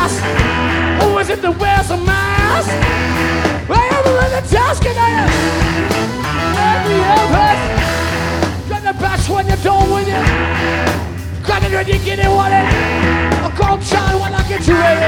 ass? Or is it the wears a mask? I am in the task and I am every effort. Got the best when you don't win it. Got it when you get it, want it. I'll go try when I get you ready.